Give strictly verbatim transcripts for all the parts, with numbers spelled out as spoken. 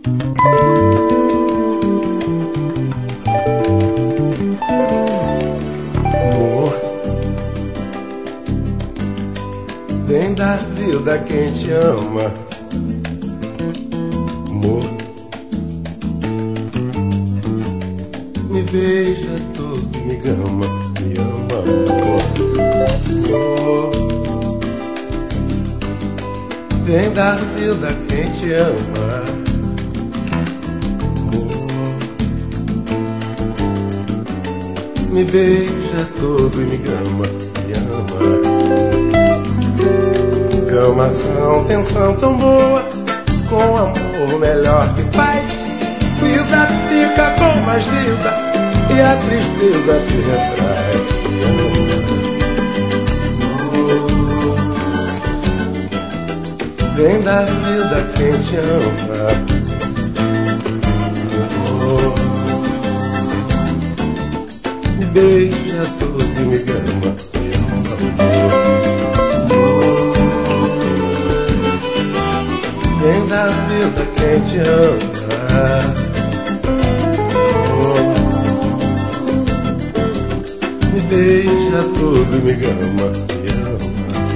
Vem da vida quem te ama, amor. Me beija todo, me gama, me ama, amor. Amor. Vem da vida quem te ama, amor. Me beija todo e me gama, me ama. Camação, tensão tão boa, com amor melhor que paz. Vida fica com mais vida e a tristeza se retrai. Vem da vida quem te ama, oh. Me beija todo e me gama, me ama, oh. Vem da vida quem te ama, oh. Me beija todo e me gama, me ama.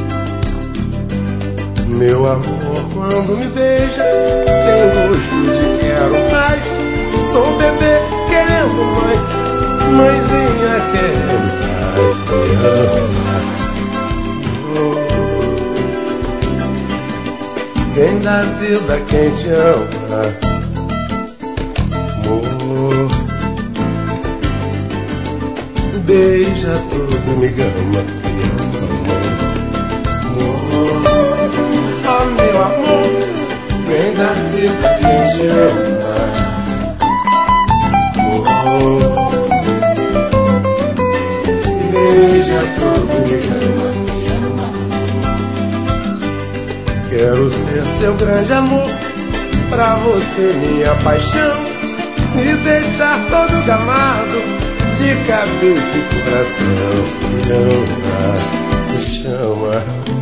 Meu amor, quando me beija, tem gosto de quero mais. Sou um bebê querendo mãe, mãezinha querendo pai. Me ama, oh. Vem da vida quem te ama, amor. Me beija tudo, me gama, me ama, amor. Oh, meu amor, vem da vida quem te ama, oh. Beija todo, me ama, me ama. Quero ser seu grande amor, pra você minha paixão, me deixar todo gamado, de cabeça e coração. Me ama, me chama,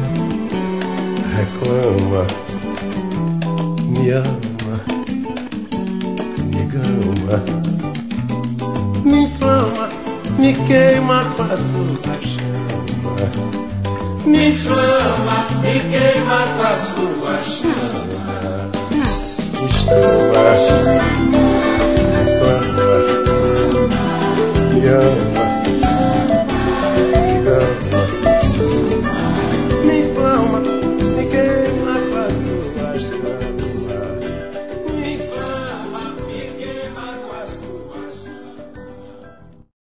reclama, me ama, me gama, me inflama, me queima com a sua chama. Me inflama, me queima com a sua chama. Me chama, reclama, me ama.